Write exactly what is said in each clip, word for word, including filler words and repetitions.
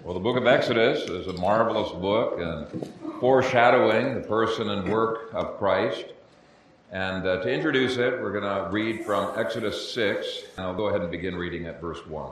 Well, the book of Exodus is a marvelous book and foreshadowing the person and work of Christ. And uh, to introduce it, we're going to read from Exodus six, and I'll go ahead and begin reading at verse one.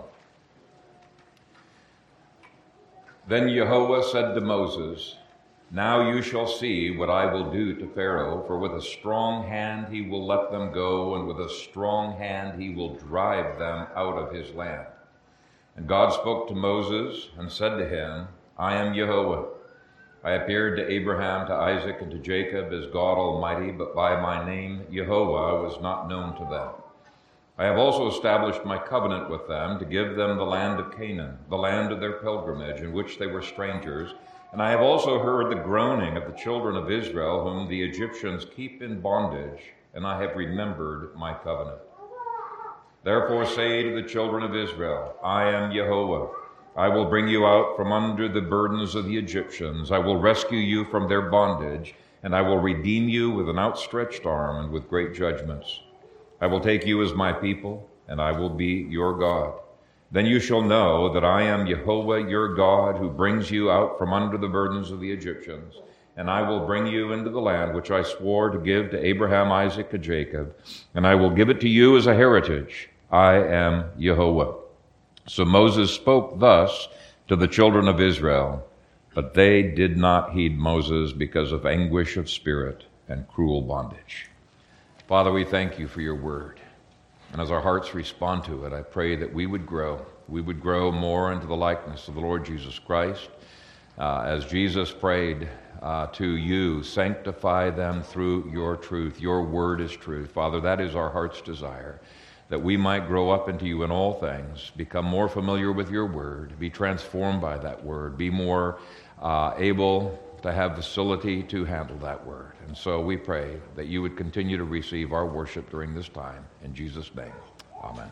Then Jehovah said to Moses, "Now you shall see what I will do to Pharaoh, for with a strong hand he will let them go, and with a strong hand he will drive them out of his land." And God spoke to Moses and said to him, "I am Jehovah. I appeared to Abraham, to Isaac, and to Jacob as God Almighty, but by my name Jehovah was not known to them. I have also established my covenant with them to give them the land of Canaan, the land of their pilgrimage, in which they were strangers. And I have also heard the groaning of the children of Israel, whom the Egyptians keep in bondage, and I have remembered my covenant. Therefore say to the children of Israel, I am Jehovah. I will bring you out from under the burdens of the Egyptians. I will rescue you from their bondage, and I will redeem you with an outstretched arm and with great judgments. I will take you as my people, and I will be your God. Then you shall know that I am Jehovah your God, who brings you out from under the burdens of the Egyptians. And I will bring you into the land which I swore to give to Abraham, Isaac, and Jacob, and I will give it to you as a heritage. I am Jehovah." So Moses spoke thus to the children of Israel, but they did not heed Moses because of anguish of spirit and cruel bondage. Father, we thank you for your word. And as our hearts respond to it, I pray that we would grow. We would grow more into the likeness of the Lord Jesus Christ. Uh, as Jesus prayed uh, to you, sanctify them through your truth. Your word is truth. Father, that is our heart's desire, that we might grow up into you in all things, become more familiar with your word, be transformed by that word, be more uh, able to have facility to handle that word. And so we pray that you would continue to receive our worship during this time. In Jesus' name, amen.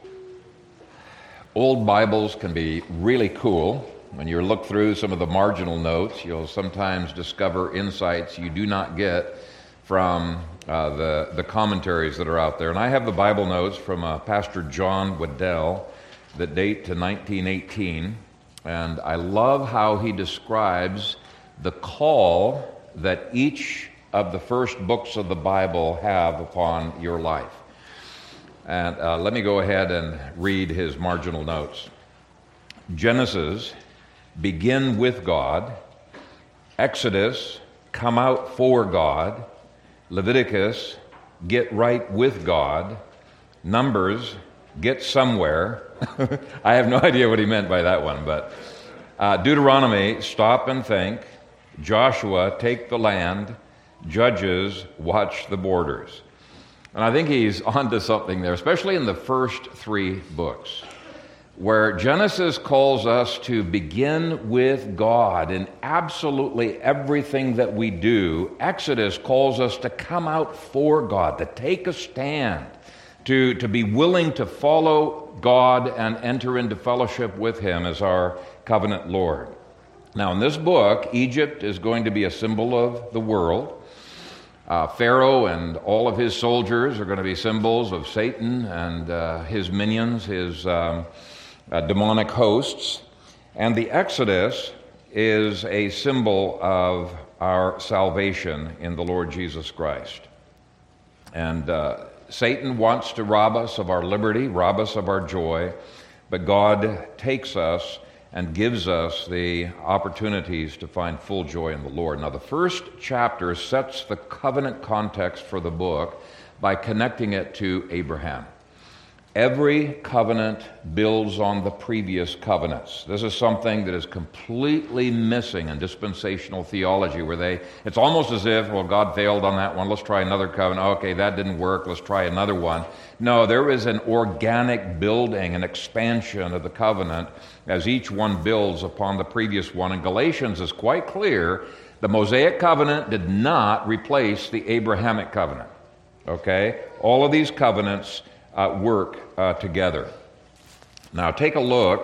Old Bibles can be really cool. When you look through some of the marginal notes, you'll sometimes discover insights you do not get from uh, the, the commentaries that are out there. And I have the Bible notes from uh, Pastor John Waddell that date to nineteen eighteen. And I love how he describes the call that each of the first books of the Bible have upon your life. And uh, let me go ahead and read his marginal notes. Genesis, begin with God. Exodus, come out for God. Leviticus, get right with God. Numbers, get somewhere. I have no idea what he meant by that one, but uh, Deuteronomy, stop and think. Joshua, take the land. Judges, watch the borders. And I think he's onto something there, especially in the first three books, where Genesis calls us to begin with God in absolutely everything that we do. Exodus calls us to come out for God, to take a stand, to, to be willing to follow God and enter into fellowship with Him as our covenant Lord. Now, in this book, Egypt is going to be a symbol of the world. Uh, Pharaoh and all of his soldiers are going to be symbols of Satan and uh, his minions, his um, Uh, demonic hosts, and the Exodus is a symbol of our salvation in the Lord Jesus Christ. And uh, Satan wants to rob us of our liberty, rob us of our joy, but God takes us and gives us the opportunities to find full joy in the Lord. Now, the first chapter sets the covenant context for the book by connecting it to Abraham. Every covenant builds on the previous covenants. This is something that is completely missing in dispensational theology, where they, it's almost as if, well, God failed on that one, let's try another covenant. Okay, that didn't work, let's try another one. No, there is an organic building, an expansion of the covenant as each one builds upon the previous one. And Galatians is quite clear, the Mosaic covenant did not replace the Abrahamic covenant. Okay? All of these covenants Uh, work uh, together. Now take a look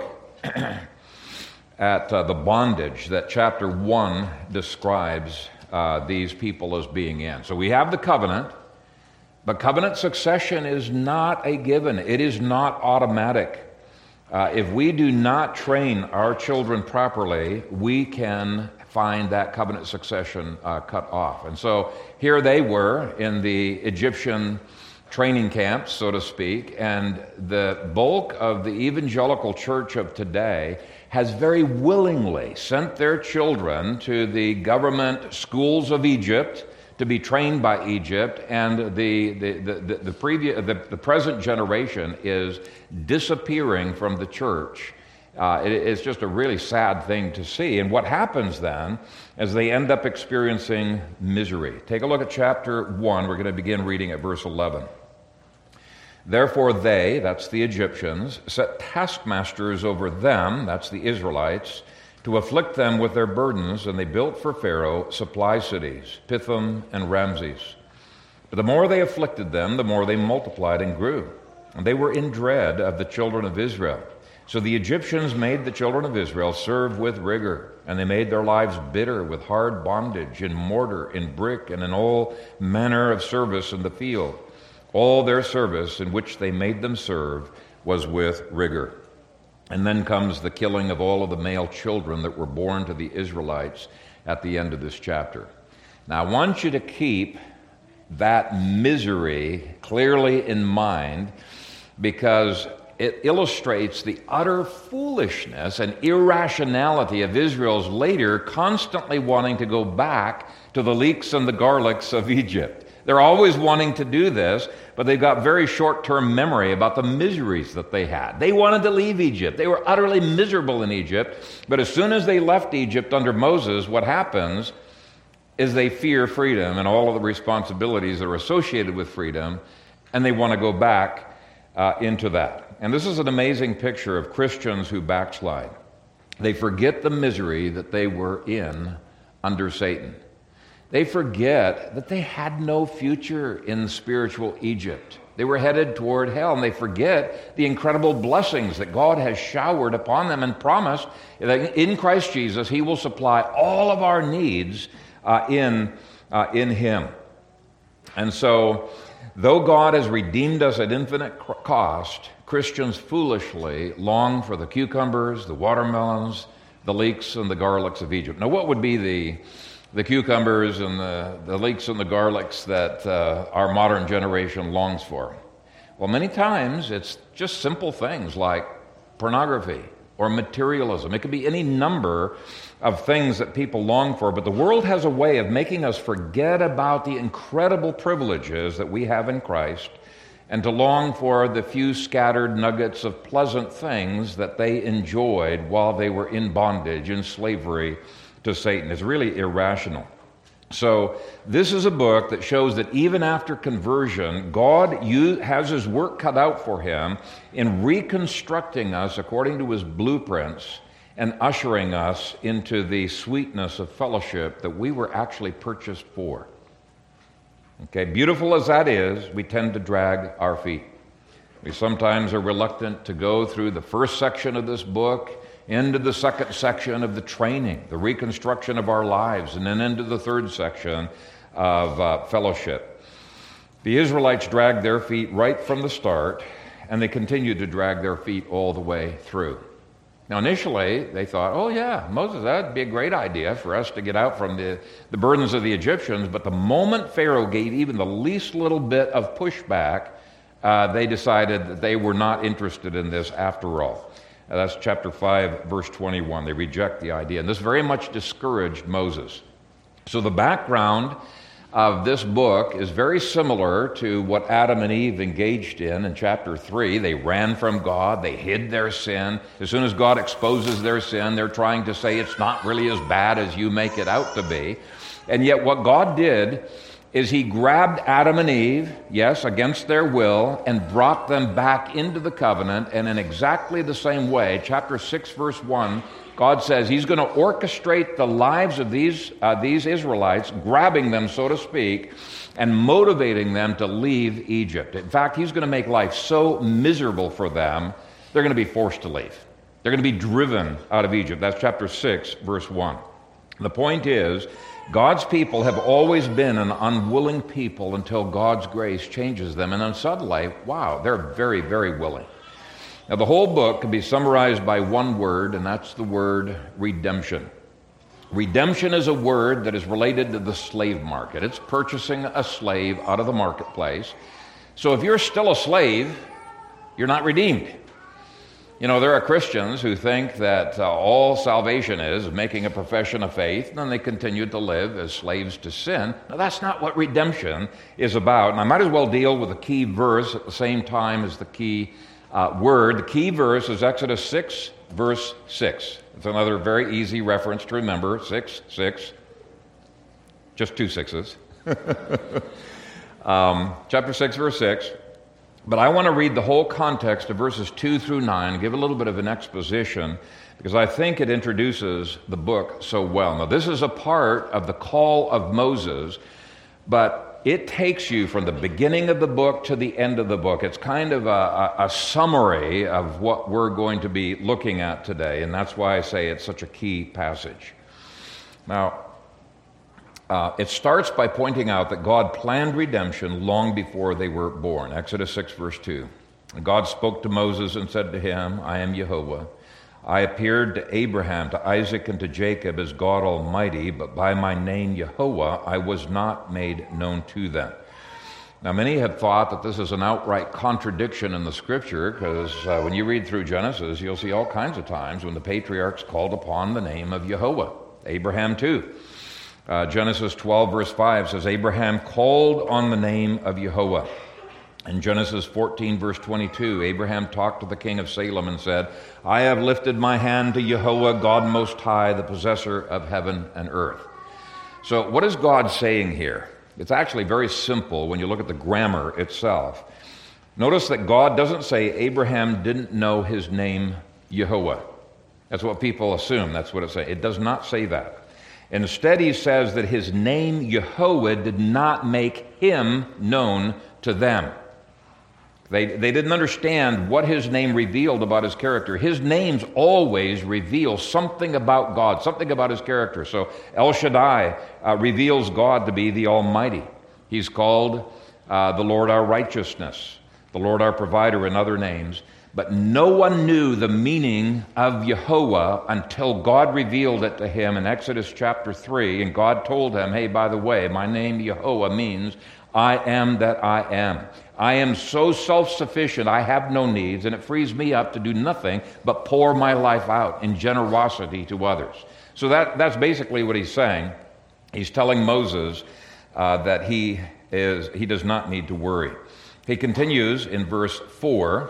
at uh, the bondage that chapter one describes uh, these people as being in. So we have the covenant, but covenant succession is not a given. It is not automatic. Uh, if we do not train our children properly, we can find that covenant succession uh, cut off. And so here they were in the Egyptian training camps, so to speak, and the bulk of the evangelical church of today has very willingly sent their children to the government schools of Egypt to be trained by Egypt, and the the the, the, the previous the, the present generation is disappearing from the church. Uh, it, it's just a really sad thing to see. And what happens then is they end up experiencing misery. Take a look at chapter one. We're going to begin reading at verse eleven. Therefore they, that's the Egyptians, set taskmasters over them, that's the Israelites, to afflict them with their burdens, and they built for Pharaoh supply cities, Pithom and Ramses. But the more they afflicted them, the more they multiplied and grew. And they were in dread of the children of Israel. So the Egyptians made the children of Israel serve with rigor, and they made their lives bitter with hard bondage, in mortar, in brick, and in all manner of service in the field. All their service in which they made them serve was with rigor. And then comes the killing of all of the male children that were born to the Israelites at the end of this chapter. Now, I want you to keep that misery clearly in mind, because it illustrates the utter foolishness and irrationality of Israel's later constantly wanting to go back to the leeks and the garlics of Egypt. They're always wanting to do this, but they've got very short-term memory about the miseries that they had. They wanted to leave Egypt. They were utterly miserable in Egypt, but as soon as they left Egypt under Moses, what happens is they fear freedom and all of the responsibilities that are associated with freedom, and they want to go back uh, into that. And this is an amazing picture of Christians who backslide. They forget the misery that they were in under Satan. They forget that they had no future in spiritual Egypt. They were headed toward hell, and they forget the incredible blessings that God has showered upon them and promised that in Christ Jesus He will supply all of our needs uh, in, uh, in Him. And so, though God has redeemed us at infinite cost, Christians foolishly long for the cucumbers, the watermelons, the leeks, and the garlics of Egypt. Now, what would be the the cucumbers and the, the leeks and the garlics that uh, our modern generation longs for? Well, many times it's just simple things like pornography or materialism. It could be any number of things that people long for, but the world has a way of making us forget about the incredible privileges that we have in Christ and to long for the few scattered nuggets of pleasant things that they enjoyed while they were in bondage, in slavery to Satan. Is really irrational. So this is a book that shows that even after conversion, God has His work cut out for Him in reconstructing us according to His blueprints and ushering us into the sweetness of fellowship that we were actually purchased for. Okay, beautiful as that is, we tend to drag our feet. We sometimes are reluctant to go through the first section of this book, into the second section of the training, the reconstruction of our lives, and then into the third section of uh, fellowship. The Israelites dragged their feet right from the start, and they continued to drag their feet all the way through. Now, initially, they thought, oh yeah, Moses, that'd be a great idea for us to get out from the, the burdens of the Egyptians, but the moment Pharaoh gave even the least little bit of pushback, uh, they decided that they were not interested in this after all. Uh, that's chapter five, verse twenty-one. They reject the idea. And this very much discouraged Moses. So the background of this book is very similar to what Adam and Eve engaged in in chapter three. They ran from God. They hid their sin. As soon as God exposes their sin, they're trying to say it's not really as bad as you make it out to be. And yet what God did is He grabbed Adam and Eve, yes, against their will, and brought them back into the covenant. And in exactly the same way, chapter six, verse one, God says He's going to orchestrate the lives of these, uh, these Israelites, grabbing them, so to speak, and motivating them to leave Egypt. In fact, He's going to make life so miserable for them, they're going to be forced to leave. They're going to be driven out of Egypt. That's chapter six, verse one. The point is, God's people have always been an unwilling people until God's grace changes them. And then suddenly, wow, they're very, very willing. Now, the whole book can be summarized by one word, and that's the word redemption. Redemption is a word that is related to the slave market. It's purchasing a slave out of the marketplace. So if you're still a slave, you're not redeemed. You know, there are Christians who think that uh, all salvation is making a profession of faith, and then they continue to live as slaves to sin. Now, that's not what redemption is about. And I might as well deal with the key verse at the same time as the key uh, word. The key verse is Exodus six, verse six. It's another very easy reference to remember. six, six. Just two sixes. um, chapter six, verse six. But I want to read the whole context of verses two through nine, give a little bit of an exposition, because I think it introduces the book so well. Now, this is a part of the call of Moses, but it takes you from the beginning of the book to the end of the book. It's kind of a, a, a summary of what we're going to be looking at today, and that's why I say it's such a key passage. Now, Uh, it starts by pointing out that God planned redemption long before they were born. Exodus six, verse two. God spoke to Moses and said to him, I am Jehovah. I appeared to Abraham, to Isaac, and to Jacob as God Almighty, but by my name Jehovah I was not made known to them. Now, many have thought that this is an outright contradiction in the Scripture, because uh, when you read through Genesis, you'll see all kinds of times when the patriarchs called upon the name of Jehovah. Abraham too. Uh, Genesis twelve, verse five says, Abraham called on the name of Jehovah. In Genesis fourteen, verse twenty-two, Abraham talked to the king of Salem and said, I have lifted my hand to Jehovah, God Most High, the possessor of heaven and earth. So what is God saying here? It's actually very simple when you look at the grammar itself. Notice that God doesn't say Abraham didn't know his name Jehovah. That's what people assume. That's what it says. It does not say that. Instead, he says that his name, Jehovah, did not make him known to them. They, they didn't understand what his name revealed about his character. His names always reveal something about God, something about his character. So El Shaddai uh, reveals God to be the Almighty. He's called uh, the Lord our righteousness, the Lord our provider, and other names. But no one knew the meaning of Jehovah until God revealed it to him in Exodus chapter three. And God told him, hey, by the way, my name Jehovah means I am that I am. I am so self-sufficient, I have no needs, and it frees me up to do nothing but pour my life out in generosity to others. So that, that's basically what he's saying. He's telling Moses uh, that he is he does not need to worry. He continues in verse four.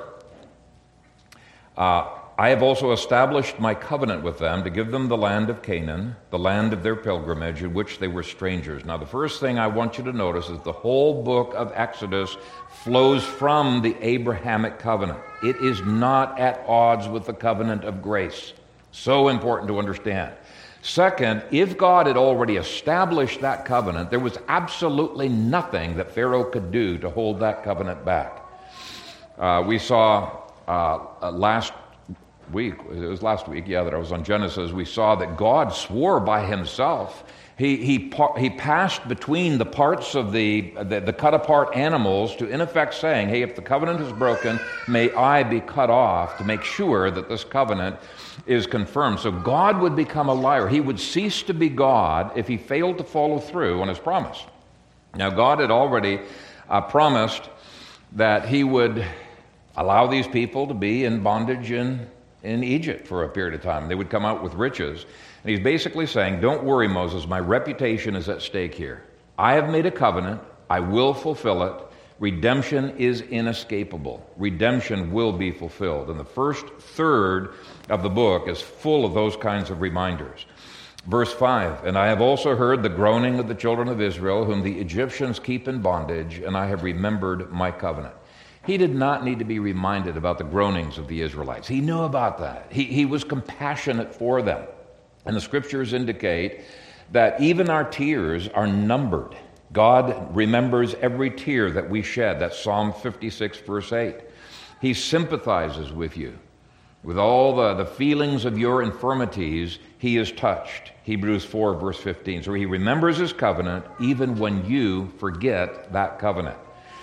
Uh, I have also established my covenant with them to give them the land of Canaan, the land of their pilgrimage, in which they were strangers. Now, the first thing I want you to notice is the whole book of Exodus flows from the Abrahamic covenant. It is not at odds with the covenant of grace. So important to understand. Second, if God had already established that covenant, there was absolutely nothing that Pharaoh could do to hold that covenant back. Uh, we saw Uh, uh, last week, it was last week, yeah, that I was on Genesis, we saw that God swore by himself. He he he passed between the parts of the, the, the cut-apart animals to, in effect, saying, hey, if the covenant is broken, may I be cut off, to make sure that this covenant is confirmed. So God would become a liar. He would cease to be God if he failed to follow through on his promise. Now, God had already uh, promised that he would allow these people to be in bondage in, in Egypt for a period of time. They would come out with riches. And he's basically saying, don't worry, Moses, my reputation is at stake here. I have made a covenant. I will fulfill it. Redemption is inescapable. Redemption will be fulfilled. And the first third of the book is full of those kinds of reminders. Verse five, and I have also heard the groaning of the children of Israel, whom the Egyptians keep in bondage, and I have remembered my covenant. He did not need to be reminded about the groanings of the Israelites. He knew about that. He, he was compassionate for them. And the scriptures indicate that even our tears are numbered. God remembers every tear that we shed. That's Psalm fifty-six, verse eight. He sympathizes with you. With all the, the feelings of your infirmities, he is touched. Hebrews four, verse fifteen. So he remembers his covenant even when you forget that covenant.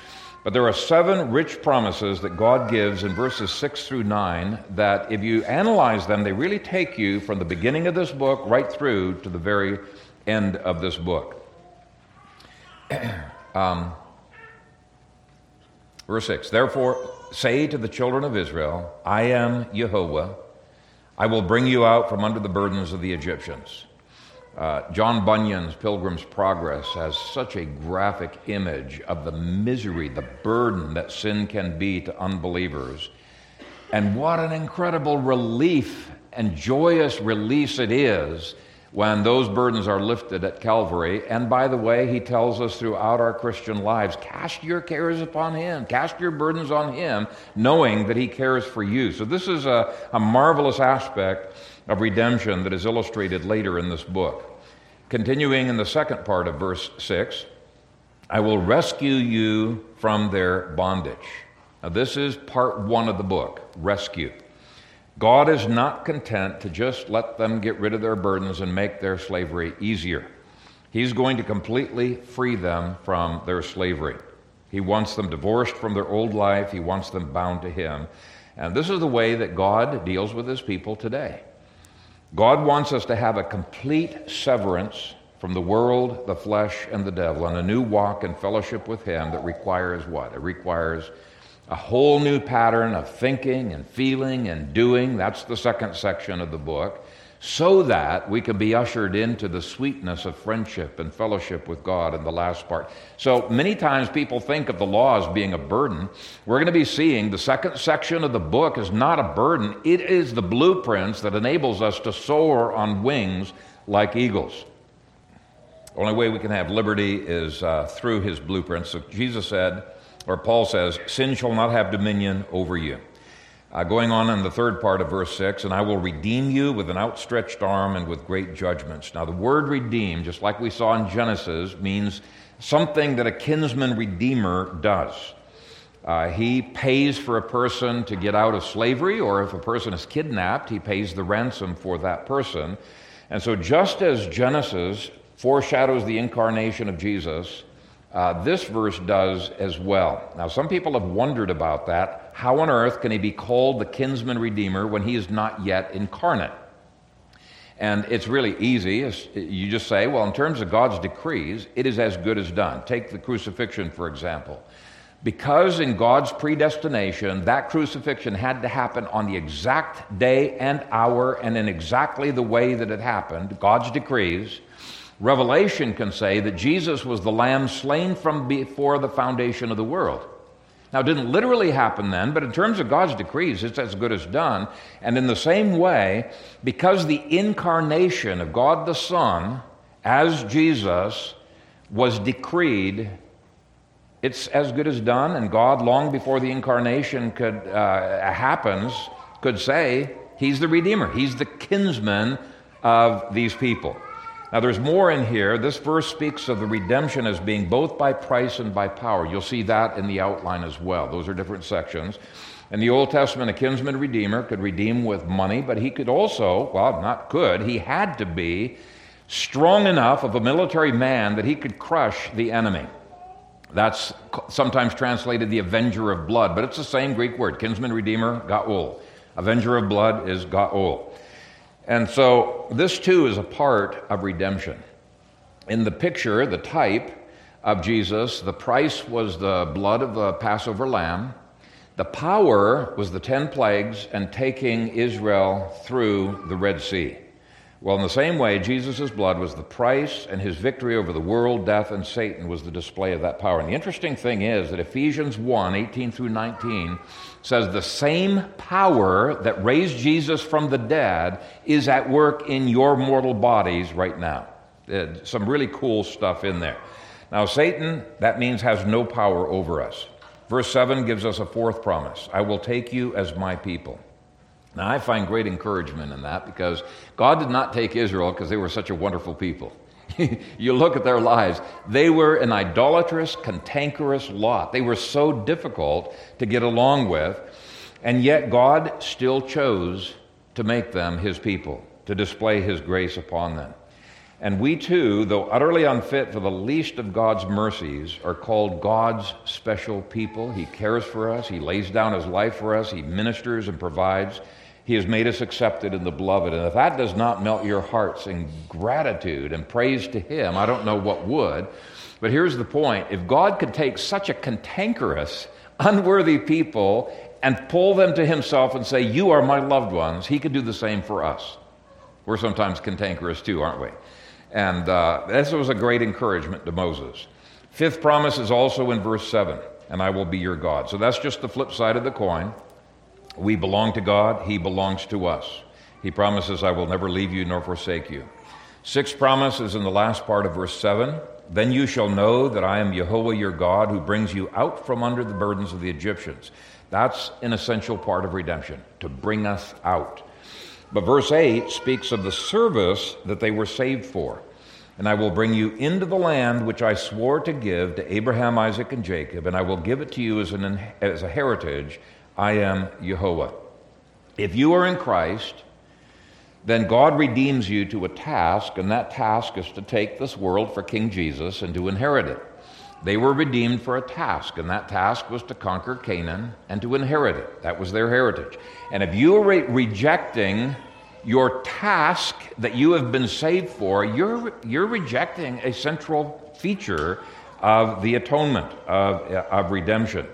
But there are seven rich promises that God gives in verses six through nine that if you analyze them, they really take you from the beginning of this book right through to the very end of this book. um, verse six, therefore say to the children of Israel, I am Jehovah. I will bring you out from under the burdens of the Egyptians. Uh, John Bunyan's Pilgrim's Progress has such a graphic image of the misery, the burden that sin can be to unbelievers. And what an incredible relief and joyous release it is when those burdens are lifted at Calvary. And by the way, he tells us throughout our Christian lives, cast your cares upon him, cast your burdens on him, knowing that he cares for you. So this is a, a marvelous aspect of redemption that is illustrated later in this book. Continuing in the second part of verse six, I will rescue you from their bondage. Now this is part one of the book, rescue. God is not content to just let them get rid of their burdens and make their slavery easier. He's going to completely free them from their slavery. He wants them divorced from their old life. He wants them bound to him. And this is the way that God deals with his people today. God wants us to have a complete severance from the world, the flesh, and the devil, and a new walk and fellowship with him that requires what? It requires a whole new pattern of thinking and feeling and doing. That's the second section of the book, so that we can be ushered into the sweetness of friendship and fellowship with God in the last part. So many times people think of the law as being a burden. We're going to be seeing the second section of the book is not a burden. It is the blueprints that enables us to soar on wings like eagles. The only way we can have liberty is uh, through his blueprints. So Jesus said, or Paul says, sin shall not have dominion over you. Uh, going on in the third part of verse six, and I will redeem you with an outstretched arm and with great judgments. Now the word redeem, just like we saw in Genesis, means something that a kinsman redeemer does. Uh, he pays for a person to get out of slavery, or if a person is kidnapped, he pays the ransom for that person. And so just as Genesis foreshadows the incarnation of Jesus, Uh, this verse does as well. Now, some people have wondered about that. How on earth can he be called the kinsman redeemer when he is not yet incarnate? And it's really easy. It's, you just say, well, in terms of God's decrees, it is as good as done. Take the crucifixion, for example. Because in God's predestination, that crucifixion had to happen on the exact day and hour and in exactly the way that it happened, God's decrees, Revelation can say that Jesus was the lamb slain from before the foundation of the world. Now, it didn't literally happen then, but in terms of God's decrees, it's as good as done. And in the same way, because the incarnation of God the Son as Jesus was decreed, it's as good as done. And God, long before the incarnation could uh, happens, could say, he's the Redeemer. He's the kinsman of these people. Now, there's more in here. This verse speaks of the redemption as being both by price and by power. You'll see that in the outline as well. Those are different sections. In the Old Testament, a kinsman redeemer could redeem with money, but he could also, well, not could, he had to be strong enough of a military man that he could crush the enemy. That's sometimes translated the avenger of blood, but it's the same Greek word, kinsman redeemer, Gaol. Avenger of blood is Gaol. And so this too is a part of redemption. In the picture, the type of Jesus, the price was the blood of the Passover lamb. The power was the ten plagues and taking Israel through the Red Sea. Well, in the same way, Jesus' blood was the price, and his victory over the world, death, and Satan was the display of that power. And the interesting thing is that Ephesians one, eighteen through nineteen, says the same power that raised Jesus from the dead is at work in your mortal bodies right now. Uh, some really cool stuff in there. Now, Satan, that means, has no power over us. Verse seven gives us a fourth promise. I will take you as my people. Now, I find great encouragement in that because God did not take Israel because they were such a wonderful people. You look at their lives, they were an idolatrous, cantankerous lot. They were so difficult to get along with, and yet God still chose to make them his people, to display his grace upon them. And we too, though utterly unfit for the least of God's mercies, are called God's special people. He cares for us. He lays down his life for us. He ministers and provides. He has made us accepted in the beloved. And if that does not melt your hearts in gratitude and praise to him, I don't know what would. But here's the point. If God could take such a cantankerous, unworthy people and pull them to himself and say, you are my loved ones, he could do the same for us. We're sometimes cantankerous too, aren't we? And uh, this was a great encouragement to Moses. Fifth promise is also in verse seven, and I will be your God. So that's just the flip side of the coin. We belong to God. He belongs to us. He promises, I will never leave you nor forsake you. Sixth promise is in the last part of verse seven. Then you shall know that I am Jehovah your God, who brings you out from under the burdens of the Egyptians. That's an essential part of redemption, to bring us out. But verse eight speaks of the service that they were saved for. And I will bring you into the land which I swore to give to Abraham, Isaac, and Jacob, and I will give it to you as, an, as a heritage. I am Jehovah. If you are in Christ, then God redeems you to a task, and that task is to take this world for King Jesus and to inherit it. They were redeemed for a task, and that task was to conquer Canaan and to inherit it. That was their heritage. And if you are re- rejecting your task that you have been saved for, you're, you're rejecting a central feature of the atonement, of, of redemption.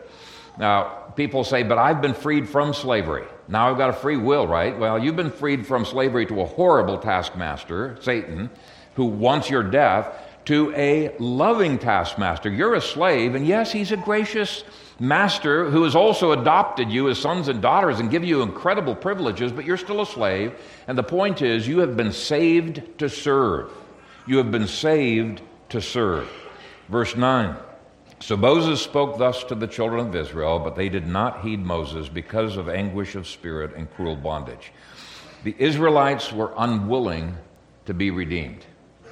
Now, people say, but I've been freed from slavery. Now I've got a free will, right? Well, you've been freed from slavery to a horrible taskmaster, Satan, who wants your death, to a loving taskmaster. You're a slave, and yes, he's a gracious master who has also adopted you as sons and daughters and give you incredible privileges, but you're still a slave. And the point is, you have been saved to serve. You have been saved to serve. Verse nine. So Moses spoke thus to the children of Israel, but they did not heed Moses because of anguish of spirit and cruel bondage. The Israelites were unwilling to be redeemed,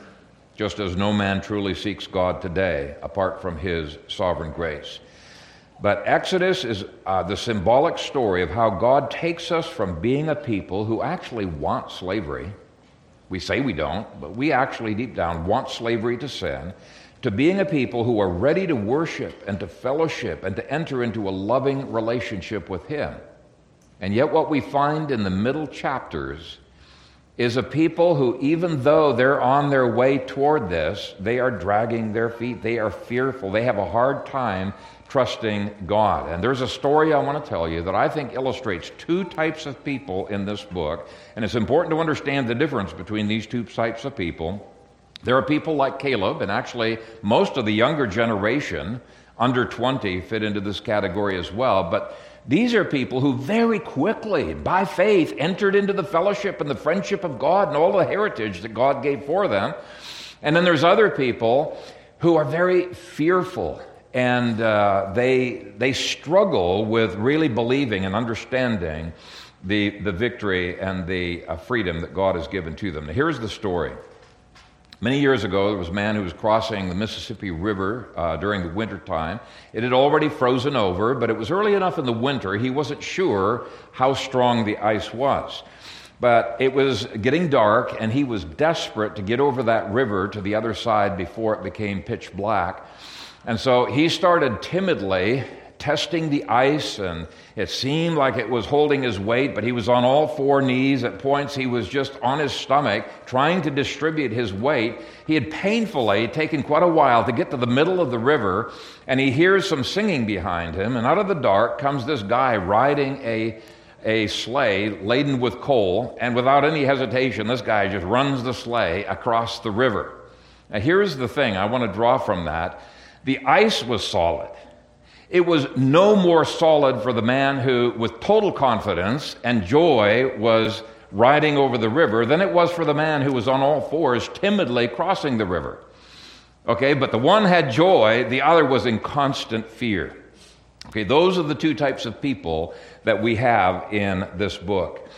just as no man truly seeks God today apart from his sovereign grace. But Exodus is uh, the symbolic story of how God takes us from being a people who actually want slavery. We say we don't, but we actually deep down want slavery to sin, to being a people who are ready to worship and to fellowship and to enter into a loving relationship with him. And yet what we find in the middle chapters is a people who, even though they're on their way toward this, they are dragging their feet. They are fearful. They have a hard time trusting God. And there's a story I want to tell you that I think illustrates two types of people in this book. And it's important to understand the difference between these two types of people. There are people like Caleb, and actually most of the younger generation, under twenty, fit into this category as well. But these are people who very quickly, by faith, entered into the fellowship and the friendship of God and all the heritage that God gave for them. And then there's other people who are very fearful, and uh, they they struggle with really believing and understanding the, the victory and the uh, freedom that God has given to them. Now, here's the story. Many years ago, there was a man who was crossing the Mississippi River uh, during the winter time. It had already frozen over, but it was early enough in the winter, he wasn't sure how strong the ice was. But it was getting dark, and he was desperate to get over that river to the other side before it became pitch black. And so he started timidly testing the ice, and it seemed like it was holding his weight, but he was on all four knees. At points, he was just on his stomach, trying to distribute his weight. He had painfully taken quite a while to get to the middle of the river, and he hears some singing behind him, and out of the dark comes this guy riding a, a sleigh laden with coal, and without any hesitation, this guy just runs the sleigh across the river. Now, here's the thing I want to draw from that. The ice was solid. It was no more solid for the man who, with total confidence and joy, was riding over the river than it was for the man who was on all fours timidly crossing the river. Okay, but the one had joy, the other was in constant fear. Okay, those are the two types of people that we have in this book.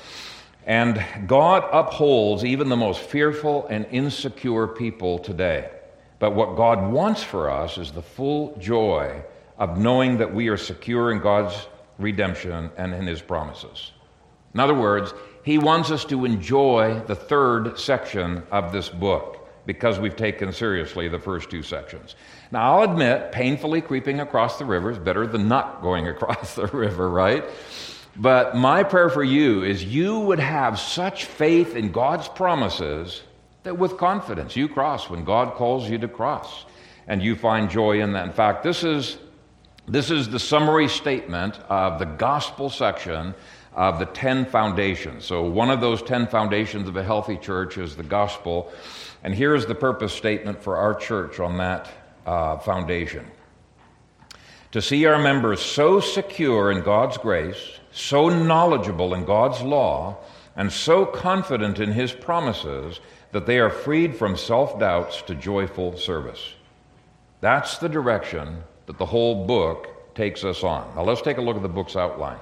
And God upholds even the most fearful and insecure people today. But what God wants for us is the full joy of knowing that we are secure in God's redemption and in his promises. In other words, he wants us to enjoy the third section of this book, because we've taken seriously the first two sections. Now, I'll admit, painfully creeping across the river is better than not going across the river, right? But my prayer for you is you would have such faith in God's promises that with confidence you cross when God calls you to cross, and you find joy in that. In fact, this is this is the summary statement of the gospel section of the ten foundations. So one of those ten foundations of a healthy church is the gospel, and here's the purpose statement for our church on that uh, foundation. To see our members so secure in God's grace, so knowledgeable in God's law, and so confident in His promises that they are freed from self-doubts to joyful service. That's the direction that the whole book takes us on. Now let's take a look at the book's outline.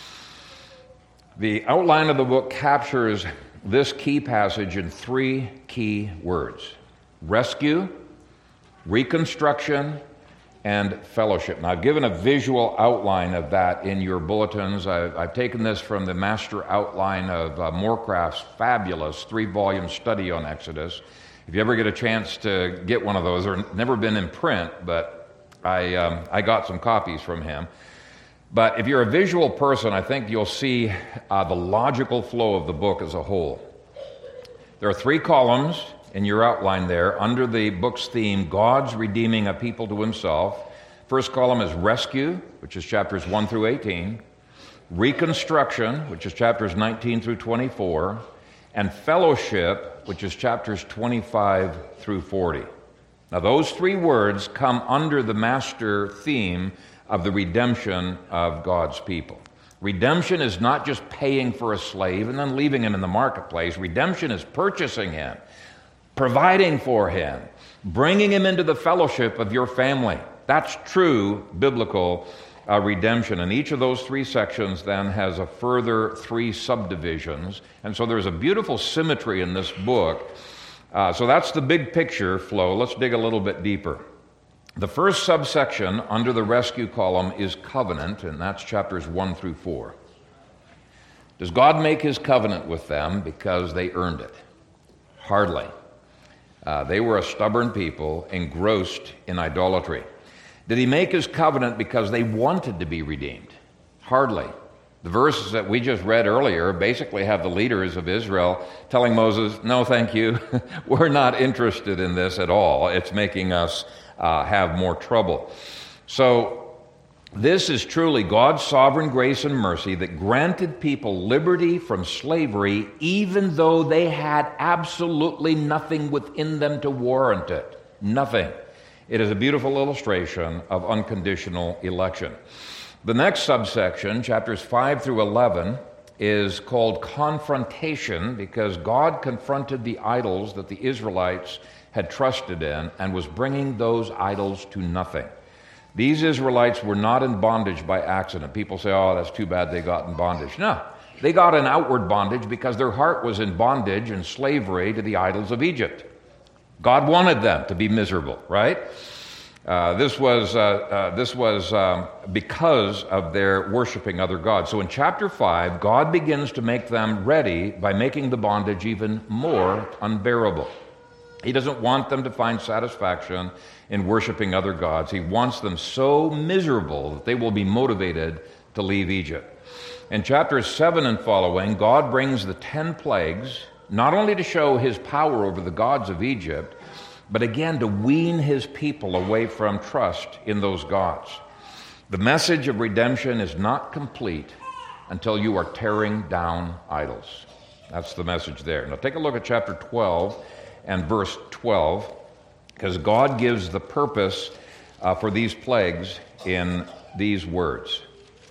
The outline of the book captures this key passage in three key words: rescue, reconstruction, and fellowship. Now, I've given a visual outline of that in your bulletins. I've, I've taken this from the master outline of uh, Morecraft's fabulous three-volume study on Exodus. If you ever get a chance to get one of those, they're never been in print, but I, um, I got some copies from him. But if you're a visual person, I think you'll see uh, the logical flow of the book as a whole. There are three columns in your outline there under the book's theme, God's redeeming a people to Himself. First column is rescue, which is chapters one through eighteen, reconstruction, which is chapters nineteen through twenty-four, and fellowship, which is chapters twenty-five through forty. Now those three words come under the master theme of the redemption of God's people. Redemption is not just paying for a slave and then leaving him in the marketplace. Redemption is purchasing him, providing for him, bringing him into the fellowship of your family. That's true biblical uh, redemption. And each of those three sections then has a further three subdivisions. And so there's a beautiful symmetry in this book. Uh, so that's the big picture flow. Let's dig a little bit deeper. The first subsection under the rescue column is covenant, and that's chapters one through four. Does God make His covenant with them because they earned it? Hardly. Uh, they were a stubborn people engrossed in idolatry. Did He make His covenant because they wanted to be redeemed? Hardly. The verses that we just read earlier basically have the leaders of Israel telling Moses, no, thank you. We're not interested in this at all. It's making us uh, have more trouble. So this is truly God's sovereign grace and mercy that granted people liberty from slavery even though they had absolutely nothing within them to warrant it. Nothing. It is a beautiful illustration of unconditional election. The next subsection, chapters five through eleven, is called confrontation because God confronted the idols that the Israelites had trusted in and was bringing those idols to nothing. These Israelites were not in bondage by accident. People say, oh, that's too bad they got in bondage. No, they got in outward bondage because their heart was in bondage and slavery to the idols of Egypt. God wanted them to be miserable, right? Uh, this was uh, uh, this was um, because of their worshiping other gods. So in chapter five, God begins to make them ready by making the bondage even more unbearable. He doesn't want them to find satisfaction in worshiping other gods. He wants them so miserable that they will be motivated to leave Egypt. In chapters seven and following, God brings the ten plagues, not only to show His power over the gods of Egypt, but again to wean His people away from trust in those gods. The message of redemption is not complete until you are tearing down idols. That's the message there. Now take a look at chapter twelve and verse twelve, because God gives the purpose uh, for these plagues in these words.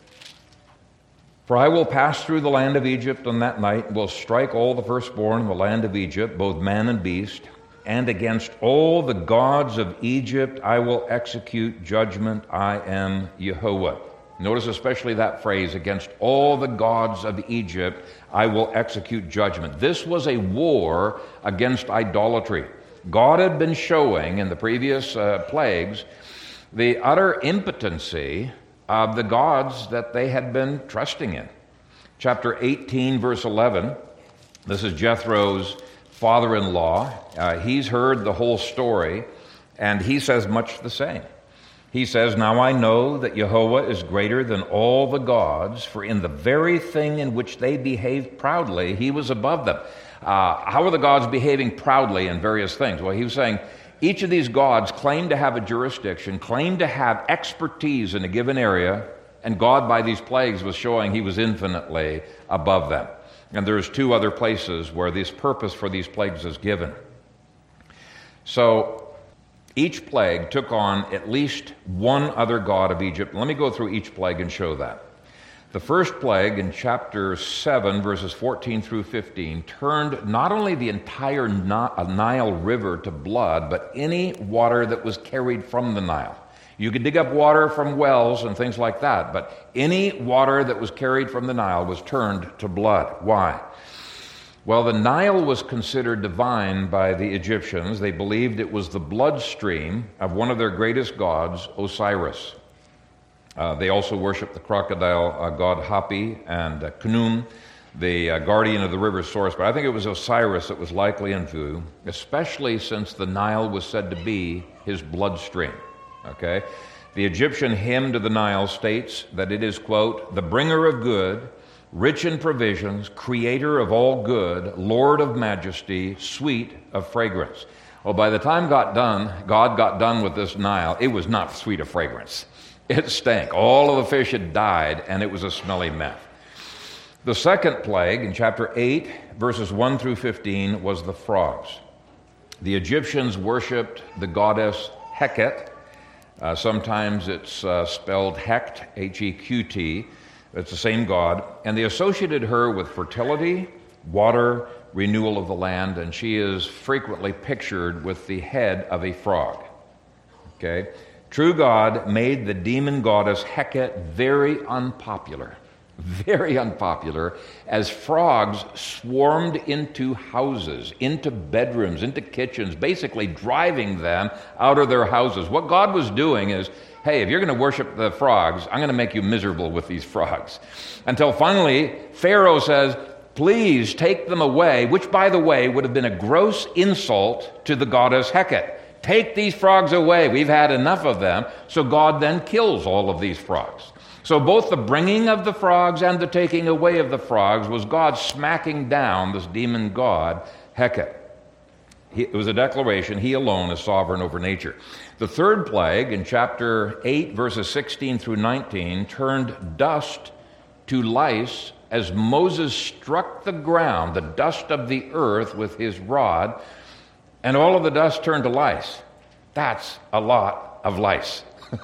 For I will pass through the land of Egypt on that night, and will strike all the firstborn in the land of Egypt, both man and beast, and against all the gods of Egypt I will execute judgment. I am Jehovah. Notice especially that phrase, against all the gods of Egypt I will execute judgment. This was a war against idolatry. God had been showing in the previous uh, plagues the utter impotency of the gods that they had been trusting in. Chapter eighteen, verse eleven, this is Jethro's father-in-law. Uh, he's heard the whole story, and he says much the same. He says, "Now I know that Jehovah is greater than all the gods, for in the very thing in which they behaved proudly, he was above them." Uh, how are the gods behaving proudly in various things? Well, he was saying each of these gods claimed to have a jurisdiction, claimed to have expertise in a given area, and God, by these plagues, was showing he was infinitely above them. And there's two other places where this purpose for these plagues is given. So each plague took on at least one other god of Egypt. Let me go through each plague and show that. The first plague in chapter seven, verses fourteen through fifteen, turned not only the entire Nile River to blood, but any water that was carried from the Nile. You could dig up water from wells and things like that, but any water that was carried from the Nile was turned to blood. Why? Well, the Nile was considered divine by the Egyptians. They believed it was the bloodstream of one of their greatest gods, Osiris. Uh, they also worshiped the crocodile uh, god Hapi and uh, Khnum, the uh, guardian of the river's source. But I think it was Osiris that was likely in view, especially since the Nile was said to be his bloodstream. Okay? The Egyptian hymn to the Nile states that it is, quote, "the bringer of good, rich in provisions, creator of all good, Lord of majesty, sweet of fragrance." Well, by the time got done, God got done with this Nile, it was not sweet of fragrance. It stank. All of the fish had died, and it was a smelly mess. The second plague, in chapter eight, verses one through fifteen, was the frogs. The Egyptians worshipped the goddess Heket. Uh, sometimes it's uh, spelled Hecht, H E Q T. It's the same god. And they associated her with fertility, water, renewal of the land, and she is frequently pictured with the head of a frog. Okay? True God made the demon goddess Heket very unpopular, very unpopular, as frogs swarmed into houses, into bedrooms, into kitchens, basically driving them out of their houses. What God was doing is, hey, if you're going to worship the frogs, I'm going to make you miserable with these frogs. Until finally, Pharaoh says, please take them away, which, by the way, would have been a gross insult to the goddess Heket. Take these frogs away. We've had enough of them. So God then kills all of these frogs. So both the bringing of the frogs and the taking away of the frogs was God smacking down this demon god, Heket. He, it was a declaration, he alone is sovereign over nature. The third plague, in chapter eight, verses sixteen through nineteen, turned dust to lice as Moses struck the ground, the dust of the earth, with his rod, and all of the dust turned to lice. That's a lot of lice.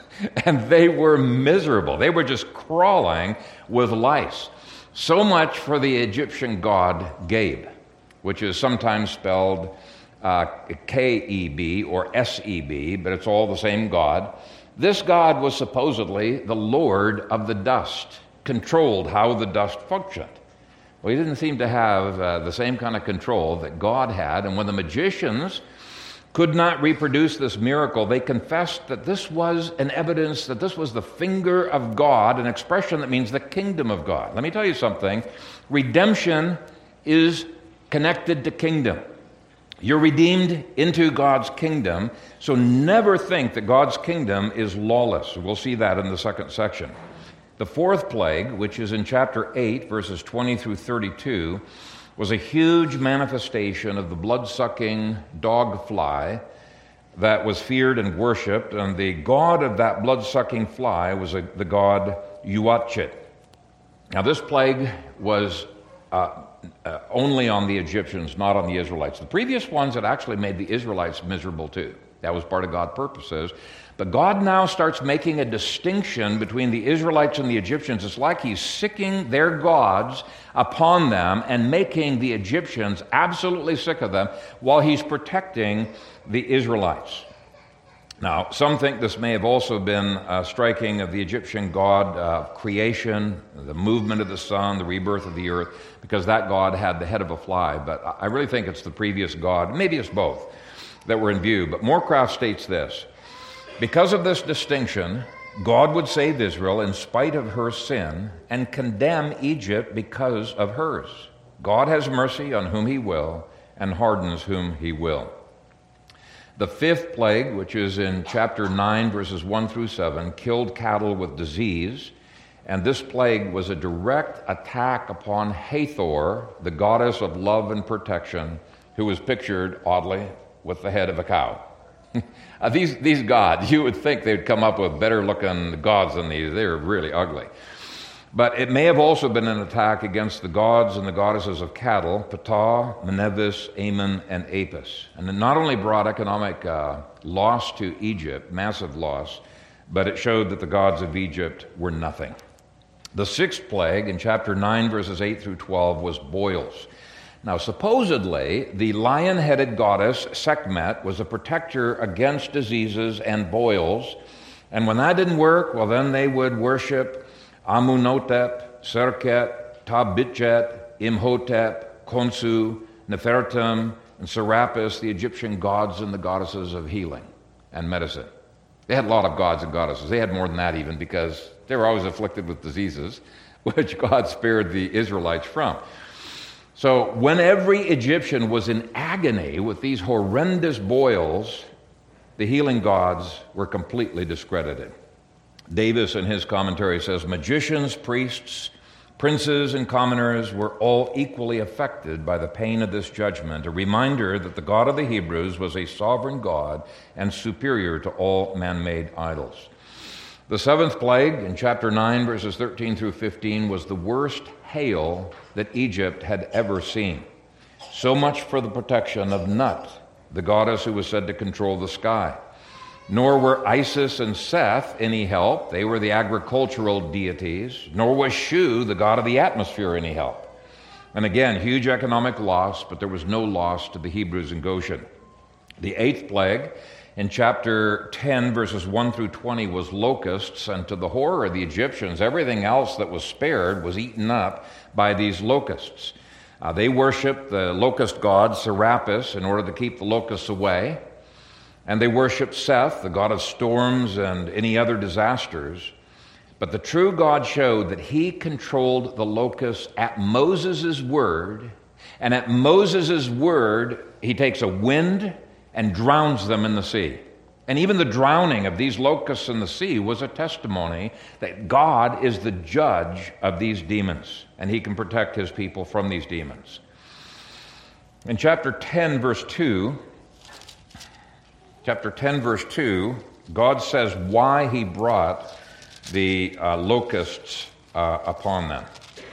And they were miserable. They were just crawling with lice. So much for the Egyptian god Geb, which is sometimes spelled uh, K E B or S E B, but it's all the same god. This god was supposedly the lord of the dust, controlled how the dust functioned. Well, he didn't seem to have uh, the same kind of control that God had, and when the magicians could not reproduce this miracle, they confessed that this was an evidence that this was the finger of God, an expression that means the kingdom of God. Let me tell you something. Redemption is connected to kingdom. You're redeemed into God's kingdom, so never think that God's kingdom is lawless. We'll see that in the second section. The fourth plague, which is in chapter eight, verses twenty through thirty-two, was a huge manifestation of the blood-sucking dog fly that was feared and worshipped, and the god of that blood-sucking fly was a, the god Uatchit. Now, this plague was uh, uh, only on the Egyptians, not on the Israelites. The previous ones had actually made the Israelites miserable too. That was part of God's purposes. But God now starts making a distinction between the Israelites and the Egyptians. It's like he's sicking their gods upon them and making the Egyptians absolutely sick of them while he's protecting the Israelites. Now, some think this may have also been a striking of the Egyptian god of creation, the movement of the sun, the rebirth of the earth, because that god had the head of a fly. But I really think it's the previous god, maybe it's both, that were in view. But Morecraft states this: because of this distinction, God would save Israel in spite of her sin and condemn Egypt because of hers. God has mercy on whom he will, and hardens whom he will. The fifth plague, which is in chapter nine, verses one through seven, killed cattle with disease, and this plague was a direct attack upon Hathor, the goddess of love and protection, who was pictured, oddly, with the head of a cow. uh, these, these gods, you would think they'd come up with better-looking gods than these. They're really ugly. But it may have also been an attack against the gods and the goddesses of cattle, Ptah, Menevis, Ammon, and Apis. And it not only brought economic uh, loss to Egypt, massive loss, but it showed that the gods of Egypt were nothing. The sixth plague in chapter nine, verses eight through twelve, was boils. Now, supposedly, the lion-headed goddess Sekhmet was a protector against diseases and boils, and when that didn't work, well, then they would worship Amunotep, Serket, Tabitjet, Imhotep, Khonsu, Nefertum, and Serapis, the Egyptian gods and the goddesses of healing and medicine. They had a lot of gods and goddesses. They had more than that even, because they were always afflicted with diseases, which God spared the Israelites from. So when every Egyptian was in agony with these horrendous boils, the healing gods were completely discredited. Davis, in his commentary, says, magicians, priests, princes, and commoners were all equally affected by the pain of this judgment, a reminder that the God of the Hebrews was a sovereign God and superior to all man-made idols. The seventh plague, in chapter nine, verses thirteen through fifteen, was the worst hail that Egypt had ever seen. So much for the protection of Nut, the goddess who was said to control the sky. Nor were Isis and Seth any help. They were the agricultural deities. Nor was Shu, the god of the atmosphere, any help. And again, huge economic loss, but there was no loss to the Hebrews in Goshen. The eighth plague, in chapter ten, verses one through twenty, was locusts, and to the horror of the Egyptians, everything else that was spared was eaten up by these locusts. Uh, they worshiped the locust god Serapis in order to keep the locusts away. And they worshiped Seth, the god of storms and any other disasters. But the true God showed that he controlled the locusts at Moses' word. And at Moses' word, he takes a wind and drowns them in the sea. And even the drowning of these locusts in the sea was a testimony that God is the judge of these demons, and he can protect his people from these demons. In chapter ten, verse two, Chapter ten, verse two, God says why he brought the uh, locusts uh, upon them.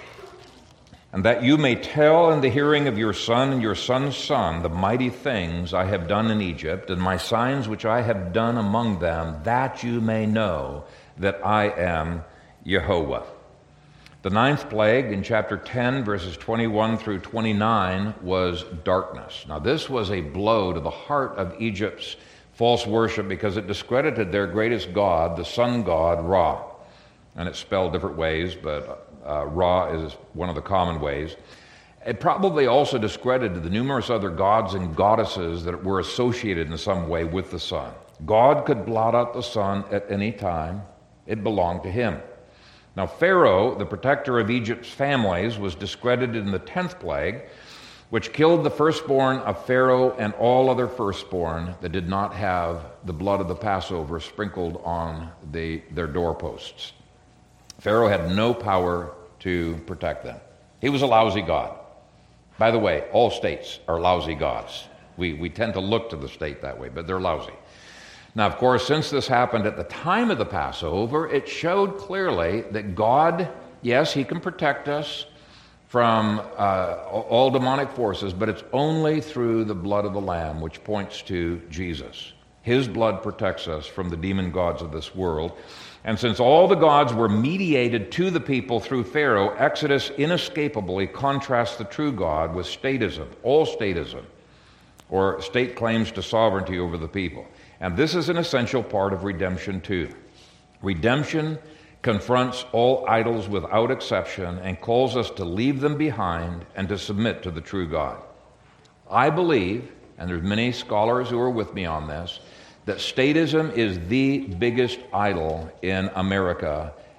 And that you may tell in the hearing of your son and your son's son the mighty things I have done in Egypt, and my signs which I have done among them, that you may know that I am Jehovah. The ninth plague in chapter ten, verses twenty-one through twenty-nine, was darkness. Now this was a blow to the heart of Egypt's false worship, because it discredited their greatest god, the sun god Ra. And it's spelled different ways, but uh, Ra is one of the common ways. It probably also discredited the numerous other gods and goddesses that were associated in some way with the sun. God could blot out the sun at any time. It belonged to him. Now Pharaoh, the protector of Egypt's families, was discredited in the tenth plague, which killed the firstborn of Pharaoh and all other firstborn that did not have the blood of the Passover sprinkled on the, their doorposts. Pharaoh had no power to protect them. He was a lousy god. By the way, all states are lousy gods. We, we tend to look to the state that way, but they're lousy. Now, of course, since this happened at the time of the Passover, it showed clearly that God, yes, he can protect us from uh, all demonic forces, but it's only through the blood of the Lamb, which points to Jesus. His blood protects us from the demon gods of this world. And since all the gods were mediated to the people through Pharaoh, Exodus inescapably contrasts the true God with statism, all statism, or state claims to sovereignty over the people. And this is an essential part of redemption too. Redemption confronts all idols without exception and calls us to leave them behind and to submit to the true God. I believe, and there's many scholars who are with me on this, that statism is the biggest idol in America,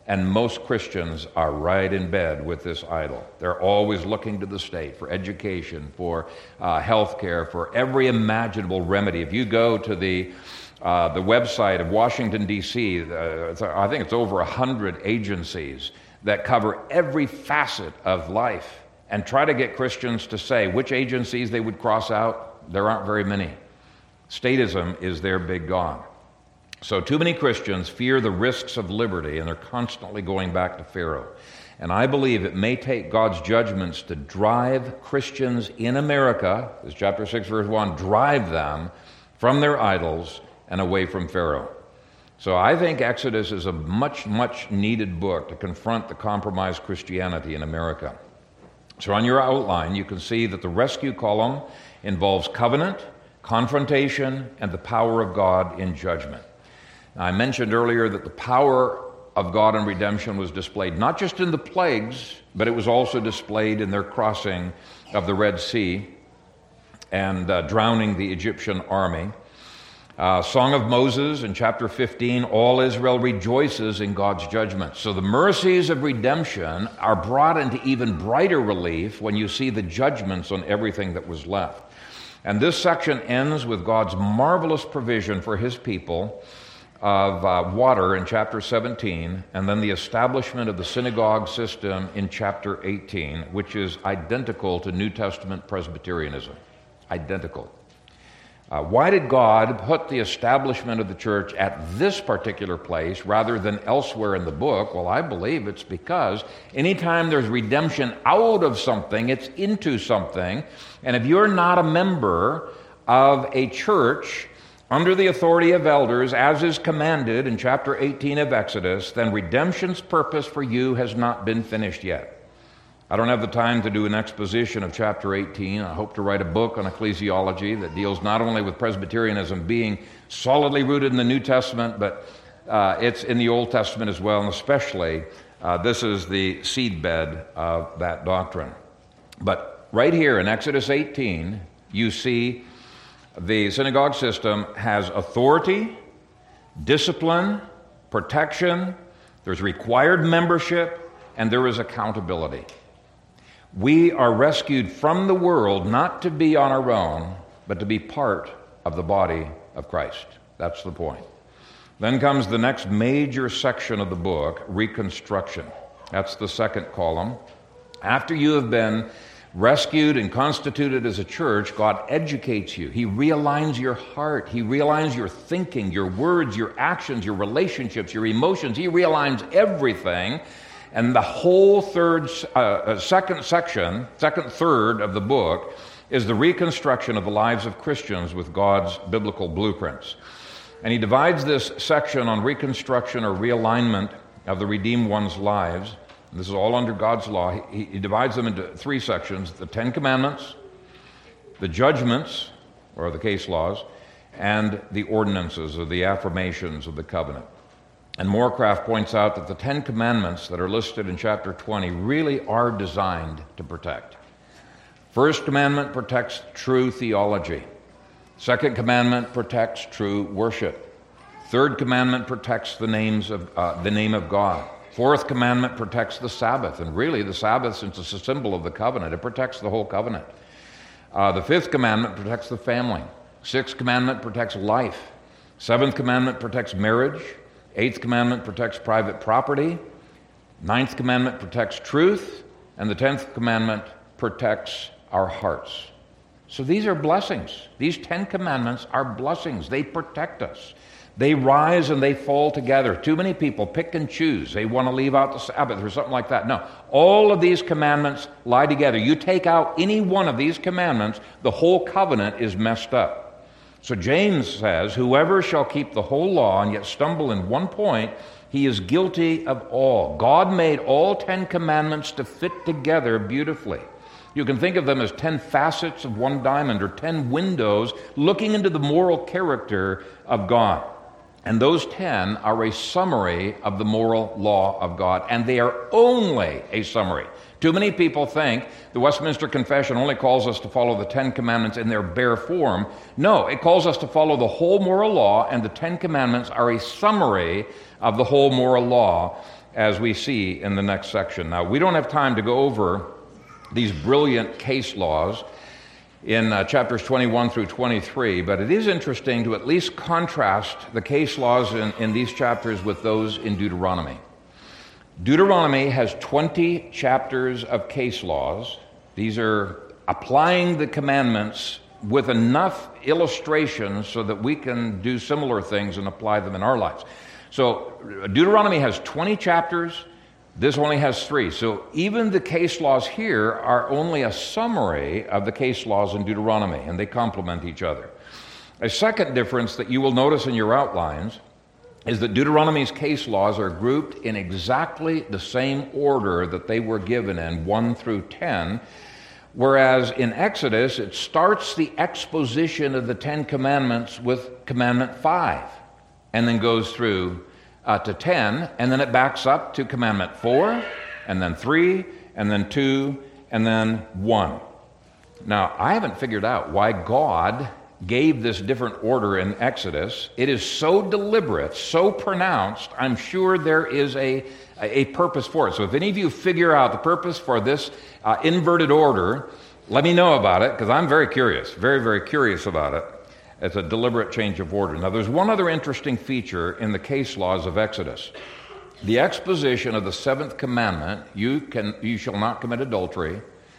And most Christians are right in bed with this idol. They're always looking to the state for education, for uh, health care, for every imaginable remedy. If you go to the uh, the website of Washington, D C, uh, I think it's over one hundred agencies that cover every facet of life and try to get Christians to say which agencies they would cross out. There aren't very many. Statism is their big god. So too many Christians fear the risks of liberty, and they're constantly going back to Pharaoh. And I believe it may take God's judgments to drive Christians in America, this chapter six, verse one, drive them from their idols and away from Pharaoh. So I think Exodus is a much, much needed book to confront the compromised Christianity in America. So on your outline, you can see that the rescue column involves covenant, confrontation, and the power of God in judgment. Now, I mentioned earlier that the power of God in redemption was displayed not just in the plagues, but it was also displayed in their crossing of the Red Sea and uh, drowning the Egyptian army. Uh, Song of Moses in chapter fifteen, all Israel rejoices in God's judgment. So the mercies of redemption are brought into even brighter relief when you see the judgments on everything that was left. And this section ends with God's marvelous provision for his people of uh, water in chapter seventeen, and then the establishment of the synagogue system in chapter eighteen, which is identical to New Testament Presbyterianism. Identical. Uh, why did God put the establishment of the church at this particular place rather than elsewhere in the book? Well, I believe it's because anytime there's redemption out of something, it's into something. And if you're not a member of a church under the authority of elders, as is commanded in chapter eighteen of Exodus, then redemption's purpose for you has not been finished yet. I don't have the time to do an exposition of chapter eighteen. I hope to write a book on ecclesiology that deals not only with Presbyterianism being solidly rooted in the New Testament, but uh, it's in the Old Testament as well, and especially uh, this is the seedbed of that doctrine. But right here in Exodus eighteen, you see the synagogue system has authority, discipline, protection, there's required membership, and there is accountability. We are rescued from the world not to be on our own, but to be part of the body of Christ. That's the point. Then comes the next major section of the book, reconstruction. That's the second column. After you have been rescued and constituted as a church, God educates you. He realigns your heart. He realigns your thinking, your words, your actions, your relationships, your emotions. He realigns everything. And the whole third, uh, second section, second third of the book is the reconstruction of the lives of Christians with God's biblical blueprints. And he divides this section on reconstruction or realignment of the redeemed one's lives. This is all under God's law. He, he divides them into three sections: the Ten Commandments, the judgments, or the case laws, and the ordinances, or the affirmations of the covenant. And Morecraft points out that the Ten Commandments that are listed in chapter twenty really are designed to protect. First commandment protects true theology. Second commandment protects true worship. Third commandment protects the names of uh, the name of God. Fourth commandment protects the Sabbath, and really the Sabbath, since it's a symbol of the covenant, it protects the whole covenant. Uh, the fifth commandment protects the family. Sixth commandment protects life. Seventh commandment protects marriage. Eighth commandment protects private property. Ninth commandment protects truth. And the tenth commandment protects our hearts. So these are blessings. These Ten Commandments are blessings. They protect us. They rise and they fall together. Too many people pick and choose. They want to leave out the Sabbath or something like that. No, all of these commandments lie together. You take out any one of these commandments, the whole covenant is messed up. So James says, whoever shall keep the whole law and yet stumble in one point, he is guilty of all. God made all Ten Commandments to fit together beautifully. You can think of them as ten facets of one diamond, or ten windows looking into the moral character of God. And those ten are a summary of the moral law of God, and they are only a summary. Too many people think the Westminster Confession only calls us to follow the Ten Commandments in their bare form. No, it calls us to follow the whole moral law, and the Ten Commandments are a summary of the whole moral law. as we see in the next section. Now, we don't have time to go over these brilliant case laws in uh, chapters twenty-one through twenty-three, but it is interesting to at least contrast the case laws in, in these chapters with those in Deuteronomy. Deuteronomy has twenty chapters of case laws. These are applying the commandments with enough illustrations so that we can do similar things and apply them in our lives. So Deuteronomy has twenty chapters. This only has three. So even the case laws here are only a summary of the case laws in Deuteronomy, and they complement each other. A second difference that you will notice in your outlines is that Deuteronomy's case laws are grouped in exactly the same order that they were given in, one through ten, whereas in Exodus it starts the exposition of the Ten Commandments with Commandment five, and then goes through uh, to ten, and then it backs up to Commandment four, and then three, and then two, and then one. Now, I haven't figured out why God gave this different order in Exodus. It is so deliberate, so pronounced, I'm sure there is a, a purpose for it. So if any of you figure out the purpose for this uh, inverted order, let me know about it, because I'm very curious, very, very curious about it. It's a deliberate change of order. Now, there's one other interesting feature in the case laws of Exodus. The exposition of the seventh commandment, you can, you shall not commit adultery,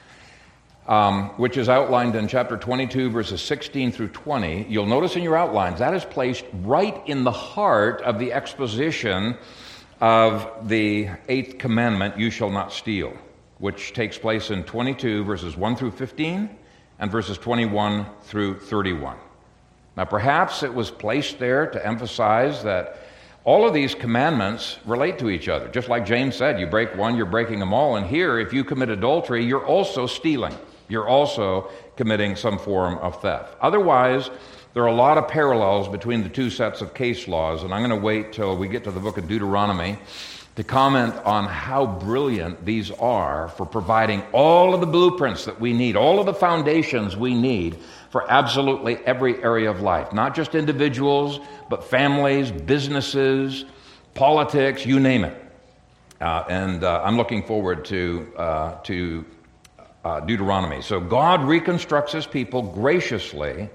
Um, which is outlined in chapter twenty-two, verses sixteen through twenty. You'll notice in your outlines that is placed right in the heart of the exposition of the eighth commandment, you shall not steal, which takes place in twenty-two, verses one through fifteen, and verses twenty-one through thirty-one. Now, perhaps it was placed there to emphasize that all of these commandments relate to each other. Just like James said, you break one, you're breaking them all. And here, if you commit adultery, you're also stealing. You're also committing some form of theft. Otherwise, there are a lot of parallels between the two sets of case laws, and I'm going to wait till we get to the book of Deuteronomy to comment on how brilliant these are for providing all of the blueprints that we need, all of the foundations we need for absolutely every area of life. Not just individuals, but families, businesses, politics, you name it. Uh, and uh, I'm looking forward to uh, to uh, Deuteronomy. So God reconstructs his people graciously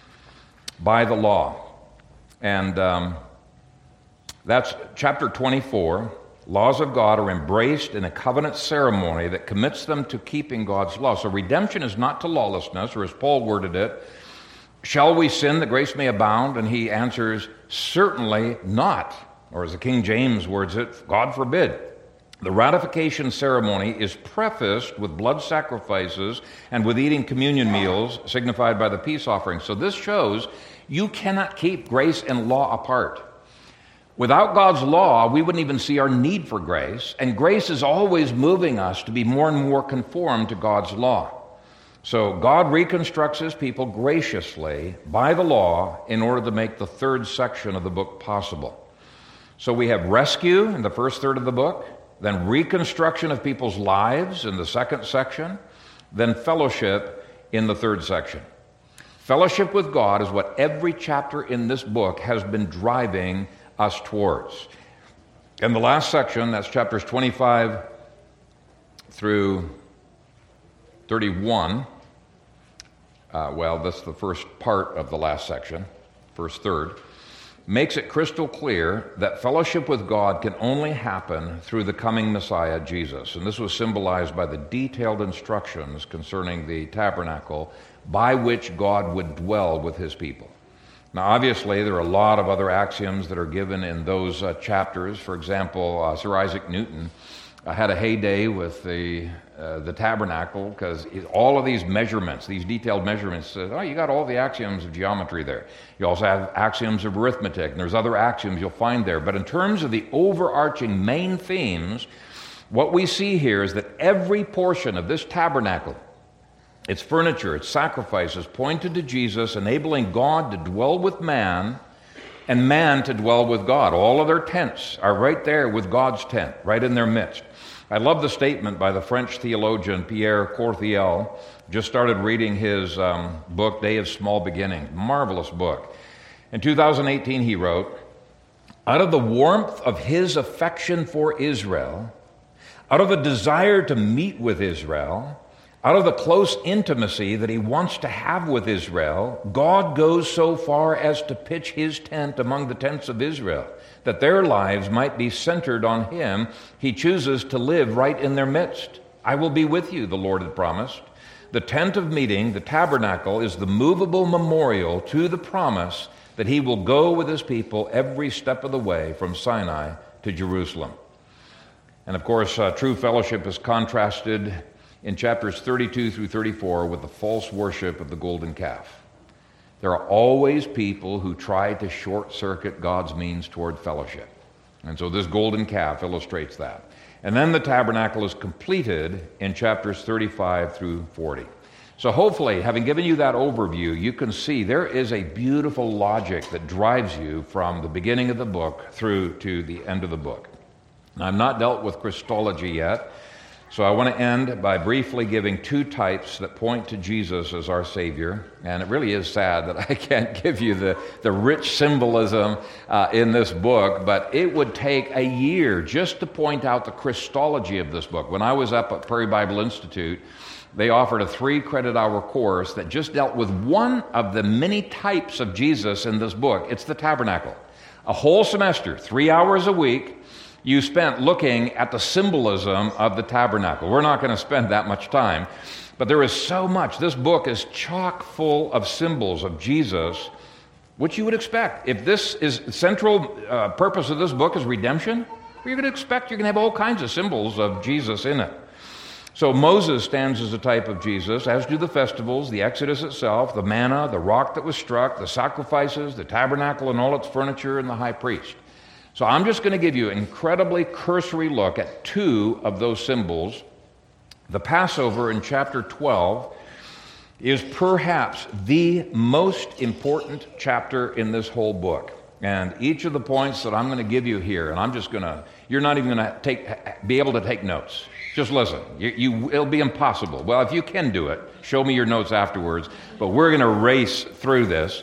by the law. And um, that's chapter twenty-four. Laws of God are embraced in a covenant ceremony that commits them to keeping God's law. So redemption is not to lawlessness, or as Paul worded it, shall we sin that grace may abound? And he answers, certainly not. Or as the King James words it, God forbid. The ratification ceremony is prefaced with blood sacrifices and with eating communion meals, signified by the peace offering. So this shows you cannot keep grace and law apart. Without God's law, we wouldn't even see our need for grace, and grace is always moving us to be more and more conformed to God's law. So God reconstructs his people graciously by the law in order to make the third section of the book possible. So we have rescue in the first third of the book, then reconstruction of people's lives in the second section, then fellowship in the third section. Fellowship with God is what every chapter in this book has been driving us towards. In the last section, that's chapters twenty-five through thirty-one. Uh, well, that's the first part of the last section, first third, makes it crystal clear that fellowship with God can only happen through the coming Messiah, Jesus. And this was symbolized by the detailed instructions concerning the tabernacle by which God would dwell with his people. Now, obviously, there are a lot of other axioms that are given in those uh, chapters. For example, uh, Sir Isaac Newton uh, had a heyday with the uh, the tabernacle because all of these measurements, these detailed measurements, uh, oh, you got all the axioms of geometry there. You also have axioms of arithmetic, and there's other axioms you'll find there. But in terms of the overarching main themes, what we see here is that every portion of this tabernacle, its furniture, its sacrifices, pointed to Jesus, enabling God to dwell with man and man to dwell with God. All of their tents are right there with God's tent, right in their midst. I love the statement by the French theologian Pierre Courthiel. Just started reading his um, book, Day of Small Beginnings. Marvelous book. In two thousand eighteen, he wrote, out of the warmth of his affection for Israel, out of a desire to meet with Israel, out of the close intimacy that he wants to have with Israel, God goes so far as to pitch his tent among the tents of Israel, that their lives might be centered on him. He chooses to live right in their midst. I will be with you, the Lord had promised. The tent of meeting, the tabernacle, is the movable memorial to the promise that he will go with his people every step of the way from Sinai to Jerusalem. And of course, uh, true fellowship is contrasted in chapters thirty-two through thirty-four with the false worship of the golden calf. There are always people who try to short-circuit God's means toward fellowship. And so this golden calf illustrates that. And then the tabernacle is completed in chapters thirty-five through forty. So hopefully, having given you that overview, you can see there is a beautiful logic that drives you from the beginning of the book through to the end of the book. Now, I've not dealt with Christology yet, so I want to end by briefly giving two types that point to Jesus as our Savior. And it really is sad that I can't give you the, the rich symbolism uh, in this book, but it would take a year just to point out the Christology of this book. When I was up at Prairie Bible Institute, they offered a three-credit hour course that just dealt with one of the many types of Jesus in this book. It's the tabernacle. A whole semester, three hours a week, you spent looking at the symbolism of the tabernacle. We're not going to spend that much time, but there is so much. This book is chock full of symbols of Jesus, which you would expect. If this is central uh, purpose of this book is redemption, you're going to expect you're going to have all kinds of symbols of Jesus in it. So Moses stands as a type of Jesus, as do the festivals, the Exodus itself, the manna, the rock that was struck, the sacrifices, the tabernacle and all its furniture, and the high priest. So I'm just going to give you an incredibly cursory look at two of those symbols. The Passover in chapter twelve is perhaps the most important chapter in this whole book. And each of the points that I'm going to give you here, and I'm just going to, you're not even going to take, be able to take notes. Just listen. You, you, it'll be impossible. Well, if you can do it, show me your notes afterwards. But we're going to race through this.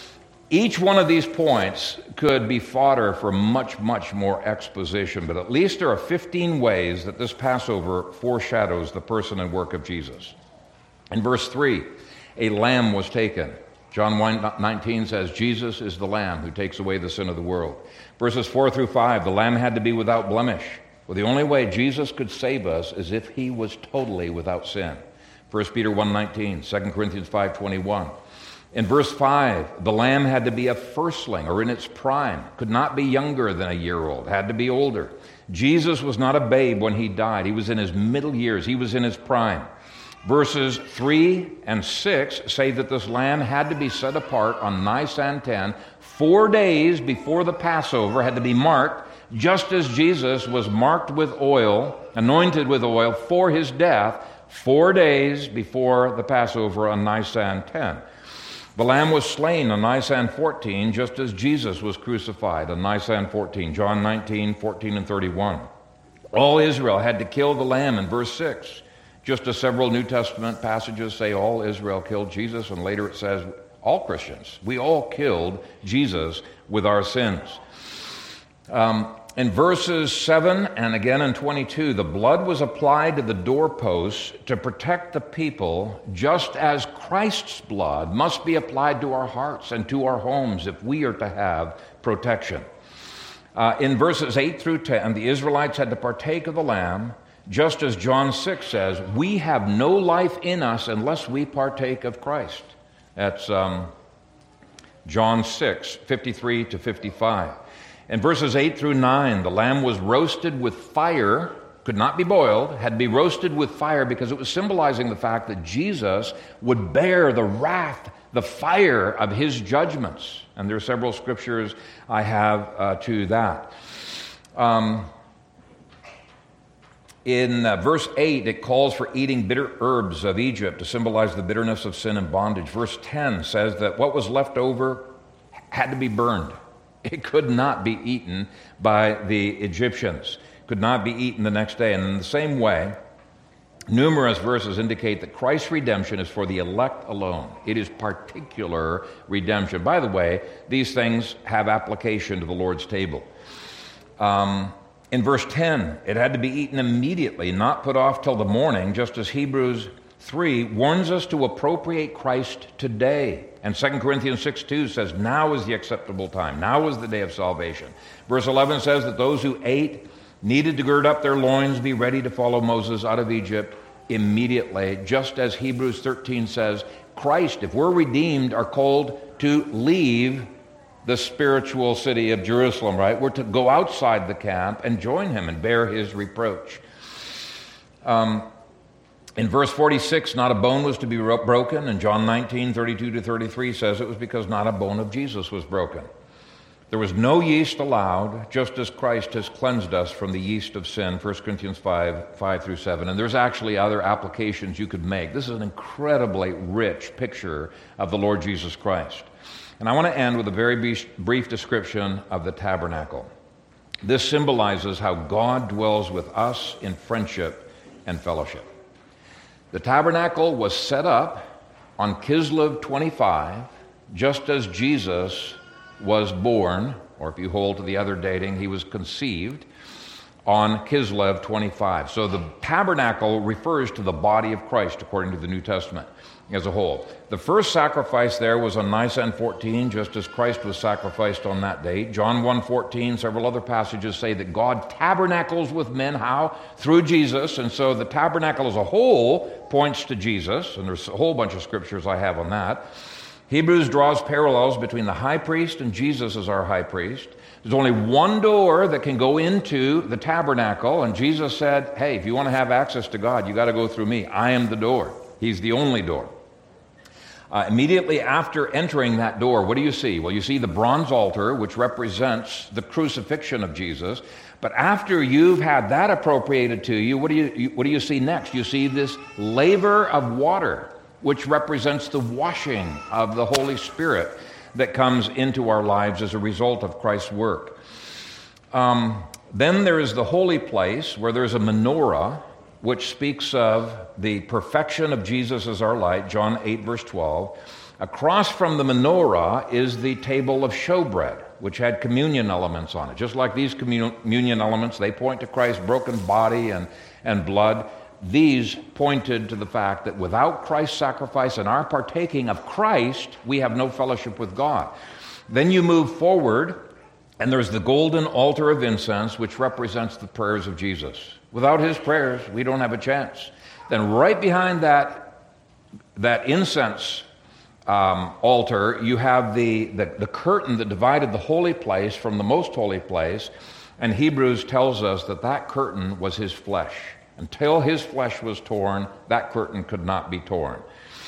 Each one of these points could be fodder for much, much more exposition, but at least there are fifteen ways that this Passover foreshadows the person and work of Jesus. In verse three, a lamb was taken. John one nineteen says, Jesus is the lamb who takes away the sin of the world. Verses four through five, the lamb had to be without blemish. Well, the only way Jesus could save us is if he was totally without sin. First Peter one nineteen, Second Corinthians five twenty-one. In verse five, the lamb had to be a firstling or in its prime, could not be younger than a year old, had to be older. Jesus was not a babe when he died. He was in his middle years. He was in his prime. Verses three and six say that this lamb had to be set apart on Nisan ten, four days before the Passover, had to be marked, just as Jesus was marked with oil, anointed with oil for his death, four days before the Passover on Nisan ten. The lamb was slain on Nisan fourteen, just as Jesus was crucified on Nisan fourteen, John nineteen, fourteen, and thirty-one. All Israel had to kill the lamb in verse six, just as several New Testament passages say all Israel killed Jesus, and later it says all Christians. We all killed Jesus with our sins. Um, in verses seven and again in twenty-two, the blood was applied to the doorposts to protect the people, just as Christ's blood must be applied to our hearts and to our homes if we are to have protection. Uh, in verses eight through ten, the Israelites had to partake of the lamb, just as John six says, we have no life in us unless we partake of Christ. That's um, John six, fifty-three to fifty-five. In verses eight through nine, the lamb was roasted with fire, could not be boiled, had to be roasted with fire because it was symbolizing the fact that Jesus would bear the wrath, the fire of his judgments. And there are several scriptures I have uh, to that. Um, in uh, verse eight, it calls for eating bitter herbs of Egypt to symbolize the bitterness of sin and bondage. Verse ten says that what was left over had to be burned. It could not be eaten by the Egyptians, could not be eaten the next day. And in the same way, Numerous verses indicate that Christ's redemption is for the elect alone. It is particular redemption. By the way, these things have application to the Lord's table. Um, in verse ten, it had to be eaten immediately, not put off till the morning, just as Hebrews three warns us to appropriate Christ today. And Second Corinthians six two says, now is the acceptable time. Now is the day of salvation. Verse eleven says that those who ate needed to gird up their loins, be ready to follow Moses out of Egypt immediately, just as Hebrews thirteen says, Christ, if we're redeemed, are called to leave the spiritual city of Jerusalem, right? We're to go outside the camp and join him and bear his reproach. Um, in verse forty-six, not a bone was to be broken, and John nineteen, thirty-two to thirty-three says it was because not a bone of Jesus was broken. There was no yeast allowed, just as Christ has cleansed us from the yeast of sin, First Corinthians five, five through seven. And there's actually other applications you could make. This is an incredibly rich picture of the Lord Jesus Christ. And I want to end with a very brief description of the tabernacle. This symbolizes how God dwells with us in friendship and fellowship. The tabernacle was set up on Kislev twenty-five, just as Jesus was born, or if you hold to the other dating, he was conceived on Kislev twenty-five. So the tabernacle refers to the body of Christ according to the New Testament as a whole. The first sacrifice there was on Nisan fourteen, just as Christ was sacrificed on that date. John one fourteen, several other passages say that God tabernacles with men. How? Through Jesus. And so the tabernacle as a whole points to Jesus, and there's a whole bunch of scriptures I have on that. Hebrews draws parallels between the high priest and Jesus as our high priest. There's only one door that can go into the tabernacle, and Jesus said, hey, if you want to have access to God, you got to go through me. I am the door. He's the only door. Uh, immediately after entering that door, what do you see? Well, you see the bronze altar, which represents the crucifixion of Jesus. But after you've had that appropriated to you, what do you, you what do you see next? You see this laver of water, which represents the washing of the Holy Spirit that comes into our lives as a result of Christ's work. Um, then there is the holy place, where there's a menorah, which speaks of the perfection of Jesus as our light, John eight, verse twelve. Across from the menorah is the table of showbread, which had communion elements on it. Just like these communion elements, they point to Christ's broken body and, and blood. These pointed to the fact that without Christ's sacrifice and our partaking of Christ, we have no fellowship with God. Then you move forward, and there's the golden altar of incense, which represents the prayers of Jesus. Without his prayers, we don't have a chance. Then right behind that, that incense um, altar, you have the, the, the curtain that divided the holy place from the most holy place, and Hebrews tells us that that curtain was his flesh. Until his flesh was torn, that curtain could not be torn.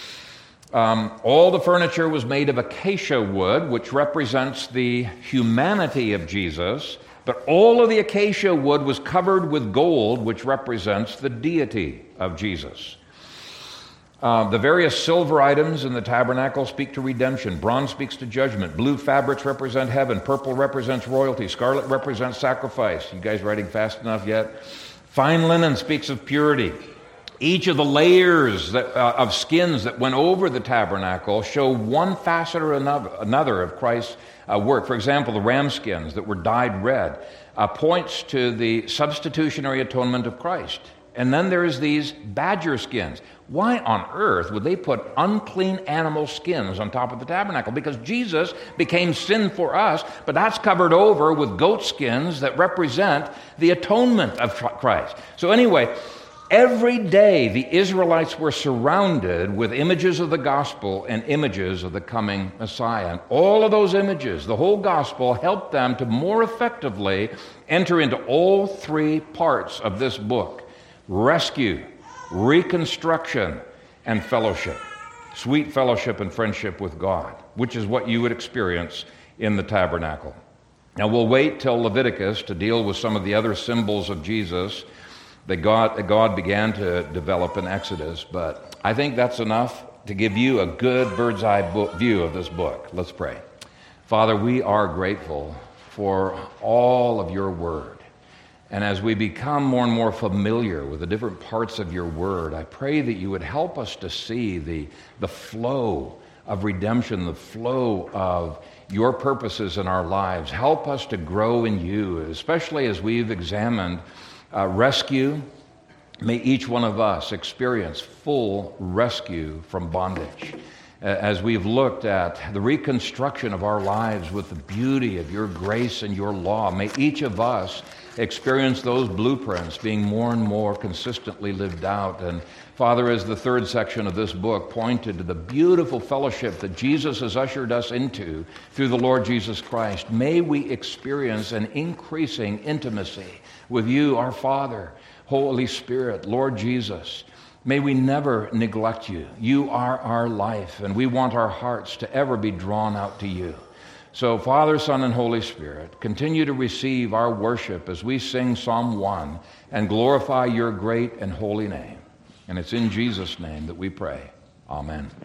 Um, all the furniture was made of acacia wood, which represents the humanity of Jesus, but all of the acacia wood was covered with gold, which represents the deity of Jesus. Uh, the various silver items in the tabernacle speak to redemption. Bronze speaks to judgment. Blue fabrics represent heaven. Purple represents royalty. Scarlet represents sacrifice. You guys writing fast enough yet? Fine linen speaks of purity. Each of the layers that, uh, of skins that went over the tabernacle show one facet or another, another of Christ's uh, work. For example, the ram skins that were dyed red uh, points to the substitutionary atonement of Christ. And then there's these badger skins. Why on earth would they put unclean animal skins on top of the tabernacle? Because Jesus became sin for us, but that's covered over with goat skins that represent the atonement of Christ. So anyway, every day the Israelites were surrounded with images of the gospel and images of the coming Messiah. And all of those images, the whole gospel, helped them to more effectively enter into all three parts of this book: rescue, reconstruction, and fellowship. Sweet fellowship and friendship with God, which is what you would experience in the tabernacle. Now we'll wait till Leviticus to deal with some of the other symbols of Jesus that God, that God began to develop in Exodus, but I think that's enough to give you a good bird's eye book view of this book. Let's pray. Father, we are grateful for all of your word. And as we become more and more familiar with the different parts of your word, I pray that you would help us to see the, the flow of redemption, the flow of your purposes in our lives. Help us to grow in you, especially as we've examined uh, rescue. May each one of us experience full rescue from bondage. As we've looked at the reconstruction of our lives with the beauty of your grace and your law, may each of us experience those blueprints being more and more consistently lived out. And Father, as the third section of this book pointed to the beautiful fellowship that Jesus has ushered us into through the Lord Jesus Christ, may we experience an increasing intimacy with you, our Father, Holy Spirit, Lord Jesus. May we never neglect you. You are our life, and we want our hearts to ever be drawn out to you. So, Father, Son, and Holy Spirit, continue to receive our worship as we sing Psalm one and glorify your great and holy name. And it's in Jesus' name that we pray. Amen.